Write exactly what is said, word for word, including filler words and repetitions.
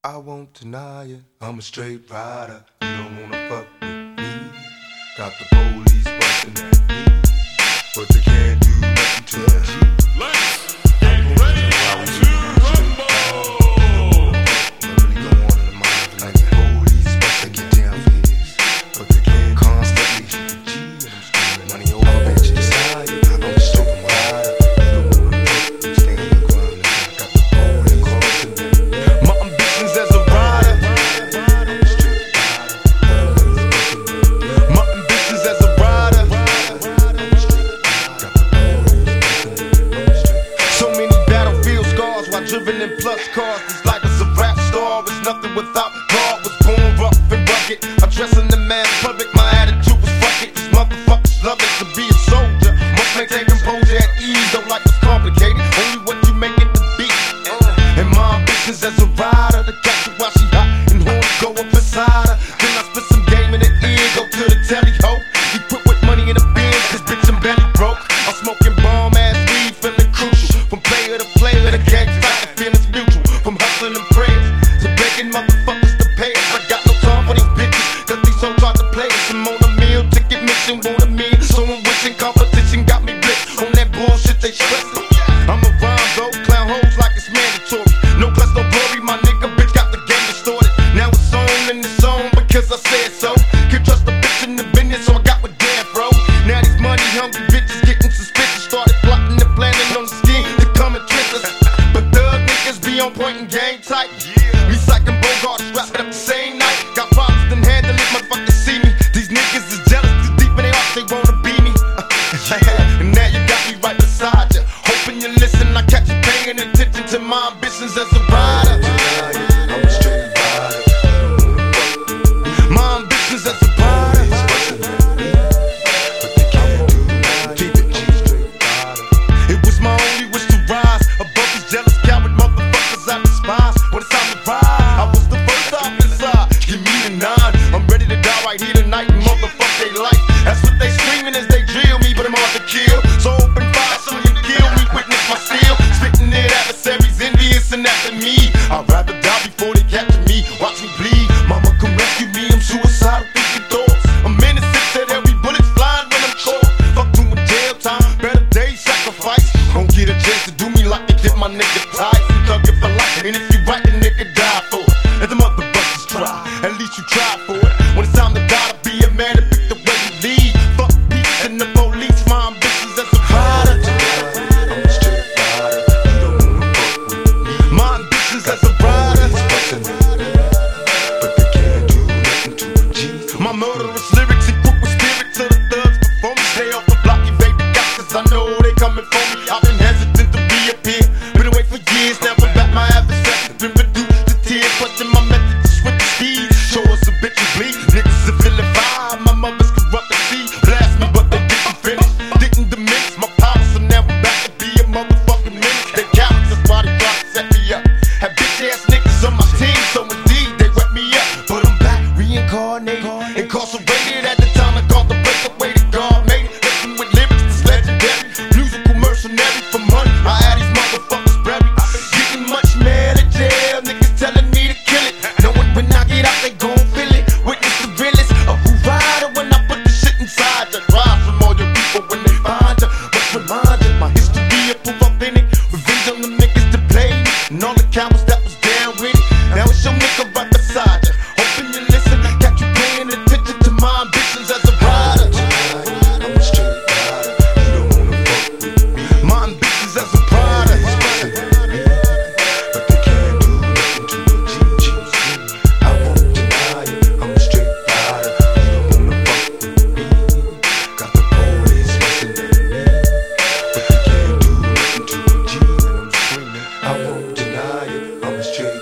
I won't deny it, I'm a straight rider. You don't wanna fuck with me. Got the police bustin' at me, but they can't do nothing to the G. Let's get ready to rumble. What really go on in the mind like the police bustin' get down for his, but they can't constantly shoot the G. And I'm screaming money over at your side. I'm just open wider. You don't wanna fuck with me, stand your ground. Got the police crossing me. My ambitions as a rider. I'm a straight rider. My ambitions as a rider. I'm a straight rider. Got the police bustin' me. I'm a straight. So many battlefield scars while driven in plus cars. This life is a rap star. It's nothing without God. Was born rough and rugged. Addressing the man public. My attitude was fuck it. These motherfuckers love it to be a soldier. Must maintain composure at ease. Don't like it's complicated. Only what you make it to be. And my ambitions as a rider, to catch her while she hot and horns go up inside her. Then I spit some game in the ear, go to the telly ho. He put with money in the bins, cause bitch I'm belly broke. I'm smoking bomb ass weed, feeling crucial. From player to player, the gang fight, the feelings mutual. From hustling and prayers to begging motherfuckers to pay us. I got no time for these bitches, cause these hoes try to play us. I'm on a meal, ticket mission, want a meal. So I'm wishing competition got me blitzed on that bullshit they stressing. I'm a rhyme though, clown hoes like it's mandatory. No plus no glory, my nigga bitch got the game distorted. Now it's on and it's on because I said so. Can't trust a bitch in the business, so I got with Dan, bro. Now these money hungry bitches getting suspicious. Started plotting and planning on the scheme to come and trick us. But thug niggas be on point and game tight. Me psyching Bogart, strap it up the same night. Got problems, then handle it, motherfuckers see me. These niggas is jealous, too deep in their hearts, they wanna be me. And now you got me right beside you. Hoping you listen, I catch you paying attention to my ambitions as a rider. I'm a straight rider. My ambitions as a rider. But they can't do nothing. Keep it straight rider. It was my only wish to rise above these jealous coward motherfuckers I despise. When it's time to ride, I was the first off inside. Give me the nine. I'm ready to die right here tonight and motherfuck they life. That's what they screaming as they drill me, but I'm hard to kill. So open fire so you kill me, witness my steel. Spitting it adversaries, envious and after me. I'd rather die before they capture me. Watch me bleed, mama come rescue me. I'm suicidal thinking thoughts. I'm innocent, said every bullet's flying when I'm caught. Fuck doing jail time, better days sacrifice. Don't get a chance to do me like they did my nigga Tyson. Thug it for life, and if you right, the nigga die for it. And the motherfuckers try, at least you try for it. When it's time to die, to be a man and pick the way you lead. Fuck peace and the police, my ambitions as a rider. I'm a straight rider. You don't wanna fuck with me. My ambitions as a rider. But they can't do nothing to a G. My murderous lyrics equip with spirit to the thugs before me. Stay off the block, evade the cops, cause I know they coming for me. I've been hesitant to reappear, been away for years. Never back my adversaries, been reduced to tears. Questing my method just with the speed. Show us a bitch and bleed. Niggas are feeling vibe. My mother's corrupt and see. Blast me, but they didn't finish. Didn't diminish my power, so now I'm back to be a motherfucking menace. They cowards, that's why they try to set me up. Had bitch ass niggas on my team, so indeed they wet me up. But I'm back, reincarnated, incarcerated. At the time I called the breakaway to God made it. Listen with lyrics that's legendary. Musical mercenary for money. I had these motherfuckers buried. Getting much mad at jail, niggas telling me to kill it. Knowing when I get out, they gon' feel it. Witness the realest of who rider when I put the shit inside you. Rise from all your people when they find you. Must remind you, my history of proof authentic. Revenge on them niggas to play me. And all the cowards that was down with it. Now it's your nigga right beside you. Hoping you listen, got you paying attention to my ambitions as a rider. I'm a straight rider. You don't wanna fuck with me. My ambitions as a rider. But they can't do nothing to a G. I won't deny it. I'm a straight rider. You don't wanna fuck with me. Got the police bustin' at me, but they can't do nothing to a G. And I'm screaming. I won't deny it. I'm a straight